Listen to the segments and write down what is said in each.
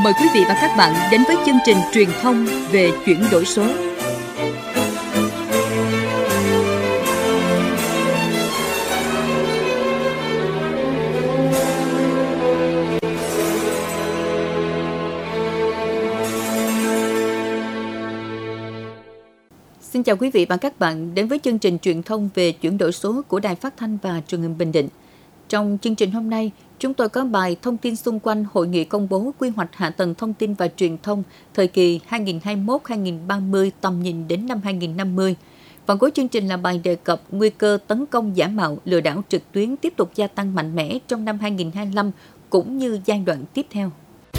mời quý vị và các bạn đến với chương trình truyền thông về chuyển đổi số. Xin chào quý vị và các bạn đến với chương trình truyền thông về chuyển đổi số của Đài Phát thanh và Truyền hình Bình Định. Trong chương trình hôm nay, chúng tôi có bài thông tin xung quanh Hội nghị công bố quy hoạch hạ tầng thông tin và truyền thông thời kỳ 2021-2030 tầm nhìn đến năm 2050. Phần cuối chương trình là bài đề cập nguy cơ tấn công giả mạo, lừa đảo trực tuyến tiếp tục gia tăng mạnh mẽ trong năm 2025 cũng như giai đoạn tiếp theo.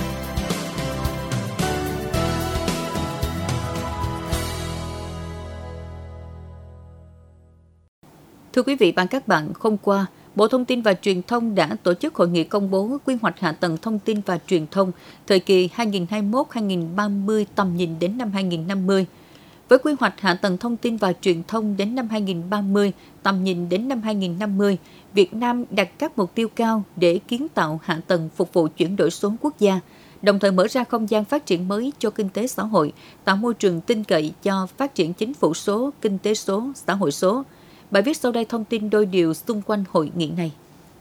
Thưa quý vị và các bạn, hôm qua, Bộ Thông tin và Truyền thông đã tổ chức hội nghị công bố quy hoạch hạ tầng thông tin và truyền thông thời kỳ 2021-2030 tầm nhìn đến năm 2050. Với quy hoạch hạ tầng thông tin và truyền thông đến năm 2030, tầm nhìn đến năm 2050, Việt Nam đặt các mục tiêu cao để kiến tạo hạ tầng phục vụ chuyển đổi số quốc gia, đồng thời mở ra không gian phát triển mới cho kinh tế xã hội, tạo môi trường tin cậy cho phát triển chính phủ số, kinh tế số, xã hội số. Bài viết sau đây thông tin đôi điều xung quanh hội nghị này.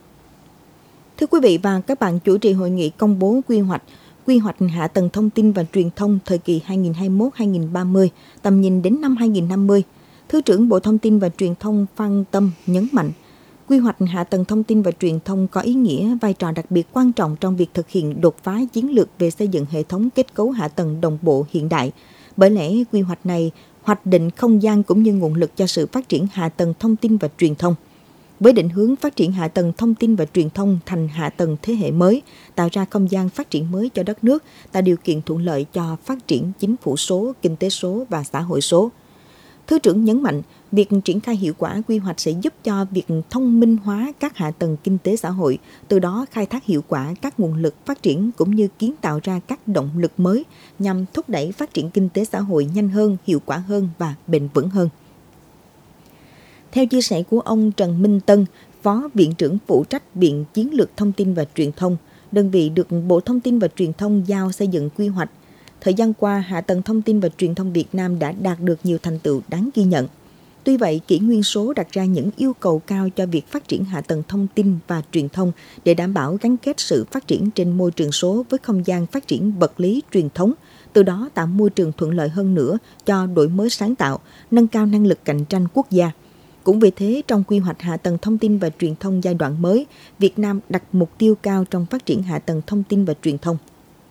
Thưa quý vị và các bạn, chủ trì hội nghị công bố quy hoạch hạ tầng thông tin và truyền thông thời kỳ 2021-2030, tầm nhìn đến năm 2050, Thứ trưởng Bộ Thông tin và Truyền thông Phan Tâm nhấn mạnh, quy hoạch hạ tầng thông tin và truyền thông có ý nghĩa, vai trò đặc biệt quan trọng trong việc thực hiện đột phá chiến lược về xây dựng hệ thống kết cấu hạ tầng đồng bộ hiện đại. Bởi lẽ, quy hoạch này hoạch định không gian cũng như nguồn lực cho sự phát triển hạ tầng thông tin và truyền thông. Với định hướng phát triển hạ tầng thông tin và truyền thông thành hạ tầng thế hệ mới, tạo ra không gian phát triển mới cho đất nước, tạo điều kiện thuận lợi cho phát triển chính phủ số, kinh tế số và xã hội số. Thứ trưởng nhấn mạnh, việc triển khai hiệu quả quy hoạch sẽ giúp cho việc thông minh hóa các hạ tầng kinh tế xã hội, từ đó khai thác hiệu quả các nguồn lực phát triển cũng như kiến tạo ra các động lực mới nhằm thúc đẩy phát triển kinh tế xã hội nhanh hơn, hiệu quả hơn và bền vững hơn. Theo chia sẻ của ông Trần Minh Tân, Phó Viện trưởng phụ trách Viện Chiến lược Thông tin và Truyền thông, đơn vị được Bộ Thông tin và Truyền thông giao xây dựng quy hoạch, thời gian qua, hạ tầng thông tin và truyền thông Việt Nam đã đạt được nhiều thành tựu đáng ghi nhận. Tuy vậy, kỷ nguyên số đặt ra những yêu cầu cao cho việc phát triển hạ tầng thông tin và truyền thông để đảm bảo gắn kết sự phát triển trên môi trường số với không gian phát triển vật lý truyền thống, từ đó tạo môi trường thuận lợi hơn nữa cho đổi mới sáng tạo, nâng cao năng lực cạnh tranh quốc gia. Cũng vì thế, trong quy hoạch hạ tầng thông tin và truyền thông giai đoạn mới, Việt Nam đặt mục tiêu cao trong phát triển hạ tầng thông tin và truyền thông.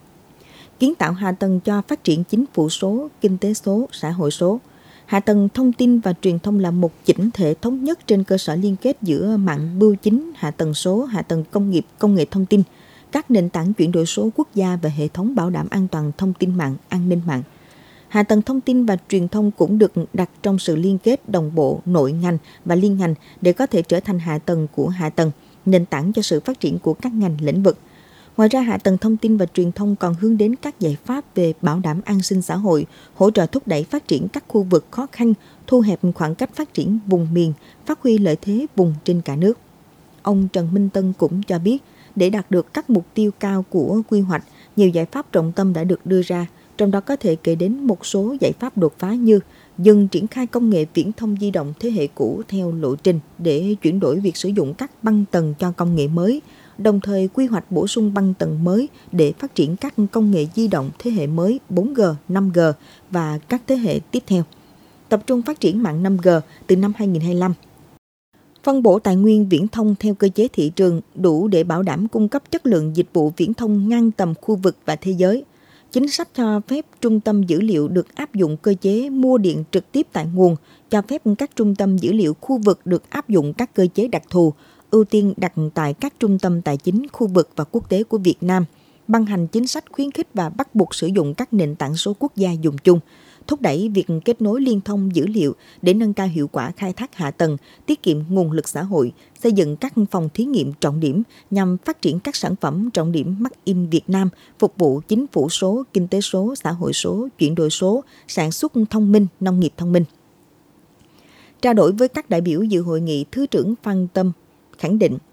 Kiến tạo hạ tầng cho phát triển chính phủ số, kinh tế số, xã hội số. Hạ tầng thông tin và truyền thông là một chỉnh thể thống nhất trên cơ sở liên kết giữa mạng bưu chính, hạ tầng số, hạ tầng công nghiệp, công nghệ thông tin, các nền tảng chuyển đổi số quốc gia và hệ thống bảo đảm an toàn thông tin mạng, an ninh mạng. Hạ tầng thông tin và truyền thông cũng được đặt trong sự liên kết đồng bộ, nội ngành và liên ngành để có thể trở thành hạ tầng của hạ tầng, nền tảng cho sự phát triển của các ngành lĩnh vực. Ngoài ra, hạ tầng thông tin và truyền thông còn hướng đến các giải pháp về bảo đảm an sinh xã hội, hỗ trợ thúc đẩy phát triển các khu vực khó khăn, thu hẹp khoảng cách phát triển vùng miền, phát huy lợi thế vùng trên cả nước. Ông Trần Minh Tân cũng cho biết, để đạt được các mục tiêu cao của quy hoạch, nhiều giải pháp trọng tâm đã được đưa ra, trong đó có thể kể đến một số giải pháp đột phá như dừng triển khai công nghệ viễn thông di động thế hệ cũ theo lộ trình để chuyển đổi việc sử dụng các băng tần cho công nghệ mới, đồng thời quy hoạch bổ sung băng tần mới để phát triển các công nghệ di động thế hệ mới 4G, 5G và các thế hệ tiếp theo. Tập trung phát triển mạng 5G từ năm 2025. Phân bổ tài nguyên viễn thông theo cơ chế thị trường đủ để bảo đảm cung cấp chất lượng dịch vụ viễn thông ngang tầm khu vực và thế giới. Chính sách cho phép trung tâm dữ liệu được áp dụng cơ chế mua điện trực tiếp tại nguồn, cho phép các trung tâm dữ liệu khu vực được áp dụng các cơ chế đặc thù, ưu tiên đặt tại các trung tâm tài chính khu vực và quốc tế của Việt Nam, ban hành chính sách khuyến khích và bắt buộc sử dụng các nền tảng số quốc gia dùng chung, thúc đẩy việc kết nối liên thông dữ liệu để nâng cao hiệu quả khai thác hạ tầng, tiết kiệm nguồn lực xã hội, xây dựng các phòng thí nghiệm trọng điểm nhằm phát triển các sản phẩm trọng điểm Made in Việt Nam, phục vụ chính phủ số, kinh tế số, xã hội số, chuyển đổi số, sản xuất thông minh, nông nghiệp thông minh. Trao đổi với các đại biểu dự hội nghị, Thứ trưởng Phan Tâm khẳng định,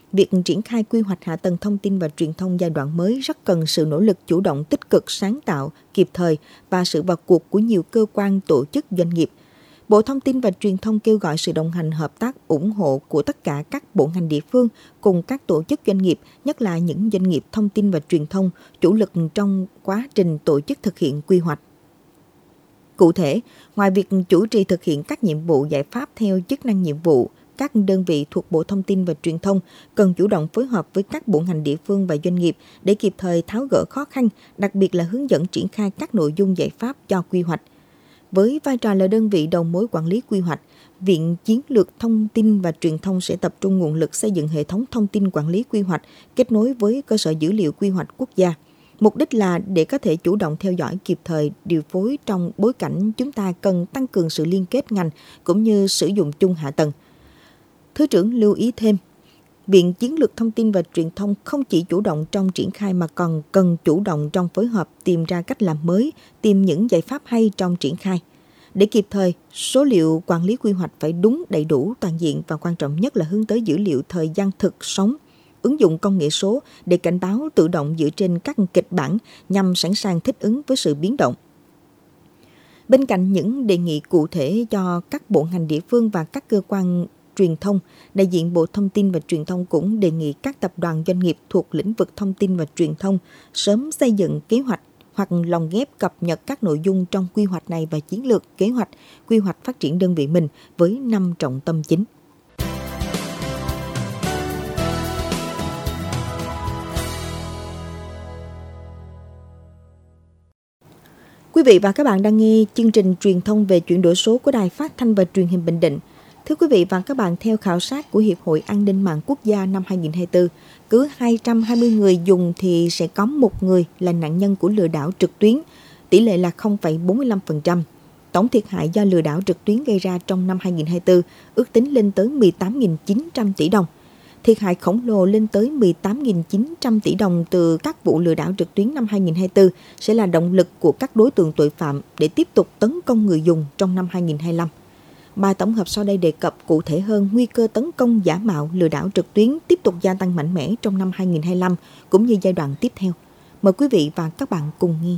Việc triển khai quy hoạch hạ tầng thông tin và truyền thông giai đoạn mới rất cần sự nỗ lực chủ động, tích cực, sáng tạo, kịp thời và sự vào cuộc của nhiều cơ quan, tổ chức, doanh nghiệp. Bộ Thông tin và Truyền thông kêu gọi sự đồng hành, hợp tác, ủng hộ của tất cả các bộ ngành địa phương cùng các tổ chức doanh nghiệp, nhất là những doanh nghiệp thông tin và truyền thông, chủ lực trong quá trình tổ chức thực hiện quy hoạch. Cụ thể, ngoài việc chủ trì thực hiện các nhiệm vụ giải pháp theo chức năng nhiệm vụ, các đơn vị thuộc Bộ Thông tin và Truyền thông cần chủ động phối hợp với các bộ ngành địa phương và doanh nghiệp để kịp thời tháo gỡ khó khăn, đặc biệt là hướng dẫn triển khai các nội dung giải pháp cho quy hoạch. Với vai trò là đơn vị đầu mối quản lý quy hoạch, Viện Chiến lược Thông tin và Truyền thông sẽ tập trung nguồn lực xây dựng hệ thống thông tin quản lý quy hoạch kết nối với cơ sở dữ liệu quy hoạch quốc gia. Mục đích là để có thể chủ động theo dõi kịp thời, điều phối trong bối cảnh chúng ta cần tăng cường sự liên kết ngành cũng như sử dụng chung hạ tầng. Thứ trưởng lưu ý thêm, Viện Chiến lược Thông tin và Truyền thông không chỉ chủ động trong triển khai mà còn cần chủ động trong phối hợp, tìm ra cách làm mới, tìm những giải pháp hay trong triển khai. Để kịp thời, số liệu quản lý quy hoạch phải đúng, đầy đủ, toàn diện và quan trọng nhất là hướng tới dữ liệu thời gian thực, sống, ứng dụng công nghệ số để cảnh báo tự động dựa trên các kịch bản nhằm sẵn sàng thích ứng với sự biến động. Bên cạnh những đề nghị cụ thể cho các bộ ngành địa phương và các cơ quan truyền thông, đại diện Bộ Thông tin và Truyền thông cũng đề nghị các tập đoàn doanh nghiệp thuộc lĩnh vực thông tin và truyền thông sớm xây dựng kế hoạch hoặc lồng ghép cập nhật các nội dung trong quy hoạch này và chiến lược, kế hoạch, quy hoạch phát triển đơn vị mình với 5 trọng tâm chính. Quý vị và các bạn đang nghe chương trình truyền thông về chuyển đổi số của Đài Phát thanh và Truyền hình Bình Định. Thưa quý vị và các bạn, theo khảo sát của Hiệp hội An ninh mạng quốc gia năm 2024, cứ 220 người dùng thì sẽ có một người là nạn nhân của lừa đảo trực tuyến, tỷ lệ là 0,45%. Tổng thiệt hại do lừa đảo trực tuyến gây ra trong năm 2024 ước tính lên tới 18.900 tỷ đồng. Thiệt hại khổng lồ lên tới 18.900 tỷ đồng từ các vụ lừa đảo trực tuyến năm 2024 sẽ là động lực của các đối tượng tội phạm để tiếp tục tấn công người dùng trong năm 2025. Bài tổng hợp sau đây đề cập cụ thể hơn nguy cơ tấn công giả mạo lừa đảo trực tuyến tiếp tục gia tăng mạnh mẽ trong năm 2025 cũng như giai đoạn tiếp theo. Mời quý vị và các bạn cùng nghe.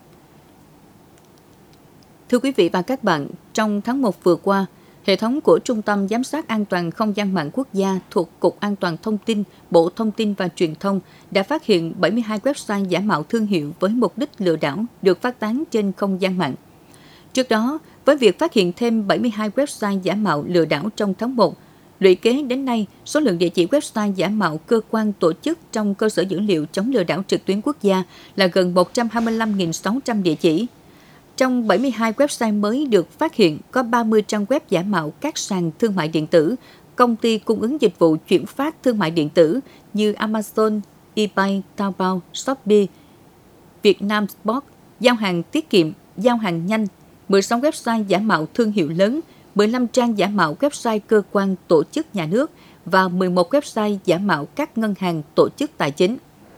Thưa quý vị và các bạn, trong tháng 1 vừa qua, hệ thống của Trung tâm Giám sát An toàn Không gian mạng quốc gia thuộc Cục An toàn Thông tin, Bộ Thông tin và Truyền thông đã phát hiện 72 website giả mạo thương hiệu với mục đích lừa đảo được phát tán trên không gian mạng. Trước đó, với việc phát hiện thêm 72 website giả mạo lừa đảo trong tháng 1, lũy kế đến nay, số lượng địa chỉ website giả mạo cơ quan tổ chức trong cơ sở dữ liệu chống lừa đảo trực tuyến quốc gia là gần 125.600 địa chỉ. Trong 72 website mới được phát hiện, có 30 trang web giả mạo các sàn thương mại điện tử, công ty cung ứng dịch vụ chuyển phát thương mại điện tử như Amazon, eBay, Taobao, Shopee, Vietnam Sport, giao hàng tiết kiệm, giao hàng nhanh, 16 website giả mạo thương hiệu lớn, 15 trang giả mạo website cơ quan tổ chức nhà nước và 11 website giả mạo các ngân hàng tổ chức tài chính.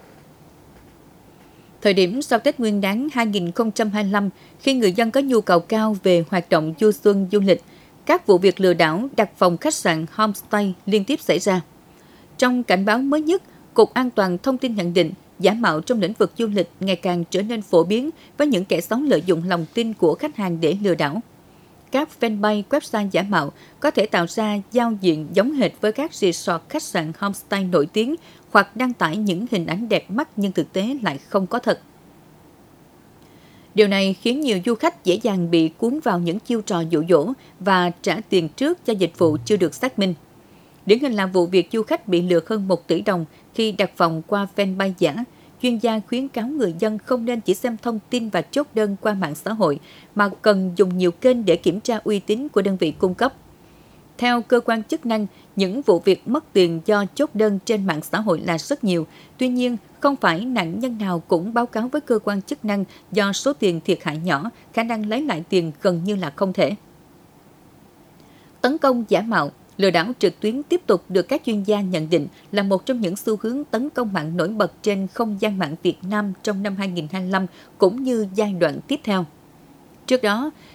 Thời điểm sau Tết Nguyên đán 2025, khi người dân có nhu cầu cao về hoạt động du xuân du lịch, các vụ việc lừa đảo đặt phòng khách sạn homestay liên tiếp xảy ra. Trong cảnh báo mới nhất, Cục An toàn Thông tin nhận định giả mạo trong lĩnh vực du lịch ngày càng trở nên phổ biến với những kẻ xấu lợi dụng lòng tin của khách hàng để lừa đảo. Các fanpage website giả mạo có thể tạo ra giao diện giống hệt với các resort khách sạn homestay nổi tiếng hoặc đăng tải những hình ảnh đẹp mắt nhưng thực tế lại không có thật. Điều này khiến nhiều du khách dễ dàng bị cuốn vào những chiêu trò dụ dỗ và trả tiền trước cho dịch vụ chưa được xác minh. Điển hình là vụ việc du khách bị lừa hơn 1 tỷ đồng khi đặt phòng qua fanpage giả. Chuyên gia khuyến cáo người dân không nên chỉ xem thông tin và chốt đơn qua mạng xã hội, mà cần dùng nhiều kênh để kiểm tra uy tín của đơn vị cung cấp. Theo cơ quan chức năng, những vụ việc mất tiền do chốt đơn trên mạng xã hội là rất nhiều. Tuy nhiên, không phải nạn nhân nào cũng báo cáo với cơ quan chức năng do số tiền thiệt hại nhỏ, khả năng lấy lại tiền gần như là không thể. Tấn công giả mạo, lừa đảo trực tuyến tiếp tục được các chuyên gia nhận định là một trong những xu hướng tấn công mạng nổi bật trên không gian mạng Việt Nam trong năm 2025 cũng như giai đoạn tiếp theo. Trước đó,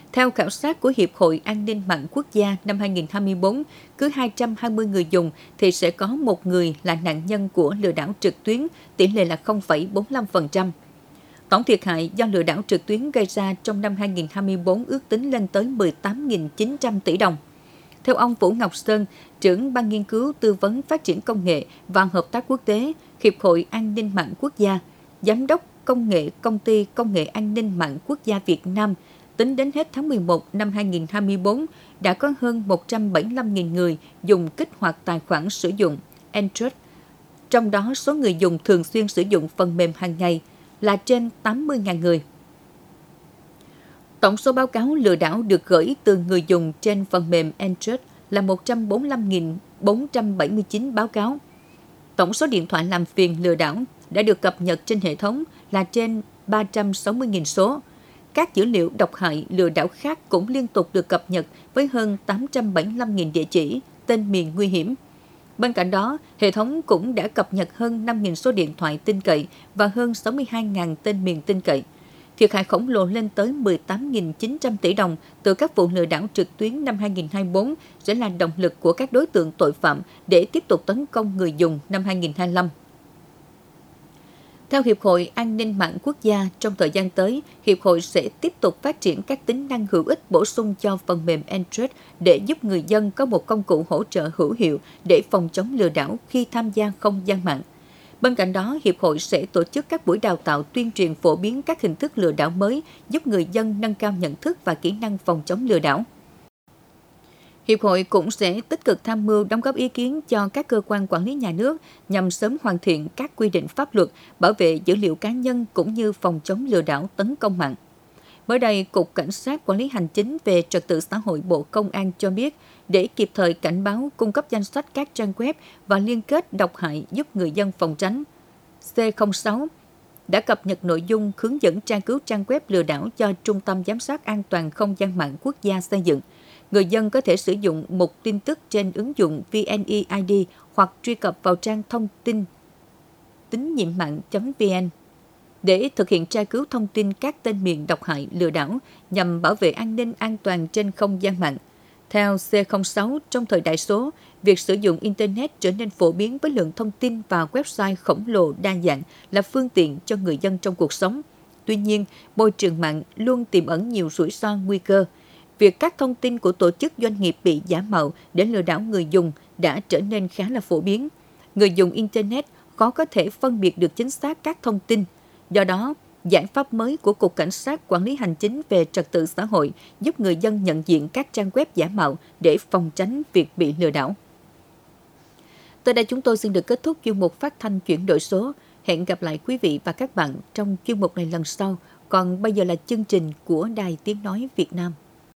Theo khảo sát của Hiệp hội An ninh mạng quốc gia năm 2024, cứ 220 người dùng thì sẽ có một người là nạn nhân của lừa đảo trực tuyến, tỷ lệ là 0,45%. Tổng thiệt hại do lừa đảo trực tuyến gây ra trong năm 2024 ước tính lên tới 18.900 tỷ đồng. Theo ông Vũ Ngọc Sơn, trưởng Ban Nghiên cứu Tư vấn Phát triển Công nghệ và Hợp tác Quốc tế, Hiệp hội An ninh mạng quốc gia, Giám đốc Công nghệ Công ty Công nghệ An ninh mạng quốc gia Việt Nam, tính đến hết tháng 11 năm 2024, đã có hơn 175.000 người dùng kích hoạt tài khoản sử dụng Android. Trong đó, số người dùng thường xuyên sử dụng phần mềm hàng ngày là trên 80.000 người. Tổng số báo cáo lừa đảo được gửi từ người dùng trên phần mềm Android là 145.479 báo cáo. Tổng số điện thoại làm phiền lừa đảo đã được cập nhật trên hệ thống là trên 360.000 số. Các dữ liệu độc hại lừa đảo khác cũng liên tục được cập nhật với hơn 875.000 địa chỉ, tên miền nguy hiểm. Bên cạnh đó, hệ thống cũng đã cập nhật hơn 5.000 số điện thoại tin cậy và hơn 62.000 tên miền tin cậy. Thiệt hại khổng lồ lên tới 18.900 tỷ đồng từ các vụ lừa đảo trực tuyến năm 2024 sẽ là động lực của các đối tượng tội phạm để tiếp tục tấn công người dùng năm 2025. Theo Hiệp hội An ninh mạng quốc gia, trong thời gian tới, Hiệp hội sẽ tiếp tục phát triển các tính năng hữu ích bổ sung cho phần mềm Android để giúp người dân có một công cụ hỗ trợ hữu hiệu để phòng chống lừa đảo khi tham gia không gian mạng. Bên cạnh đó, Hiệp hội sẽ tổ chức các buổi đào tạo tuyên truyền phổ biến các hình thức lừa đảo mới, giúp người dân nâng cao nhận thức và kỹ năng phòng chống lừa đảo. Hiệp hội cũng sẽ tích cực tham mưu đóng góp ý kiến cho các cơ quan quản lý nhà nước nhằm sớm hoàn thiện các quy định pháp luật, bảo vệ dữ liệu cá nhân cũng như phòng chống lừa đảo tấn công mạng. Mới đây, Cục Cảnh sát Quản lý Hành chính về Trật tự xã hội Bộ Công an cho biết, để kịp thời cảnh báo, cung cấp danh sách các trang web và liên kết độc hại giúp người dân phòng tránh, C06 đã cập nhật nội dung hướng dẫn tra cứu trang web lừa đảo do Trung tâm Giám sát An toàn Không gian mạng quốc gia xây dựng. Người dân có thể sử dụng mục tin tức trên ứng dụng VNeID hoặc truy cập vào trang thông tin tín nhiệm mạng.vn để thực hiện tra cứu thông tin các tên miền độc hại lừa đảo nhằm bảo vệ an ninh an toàn trên không gian mạng. Theo C06, trong thời đại số, việc sử dụng Internet trở nên phổ biến với lượng thông tin và website khổng lồ đa dạng là phương tiện cho người dân trong cuộc sống. Tuy nhiên, môi trường mạng luôn tiềm ẩn nhiều rủi ro nguy cơ. Việc các thông tin của tổ chức doanh nghiệp bị giả mạo để lừa đảo người dùng đã trở nên khá là phổ biến. Người dùng Internet khó có thể phân biệt được chính xác các thông tin. Do đó, giải pháp mới của Cục Cảnh sát Quản lý Hành chính về Trật tự xã hội giúp người dân nhận diện các trang web giả mạo để phòng tránh việc bị lừa đảo. Tới đây chúng tôi xin được kết thúc chuyên mục phát thanh chuyển đổi số. Hẹn gặp lại quý vị và các bạn trong chuyên mục này lần sau. Còn bây giờ là chương trình của Đài Tiếng Nói Việt Nam.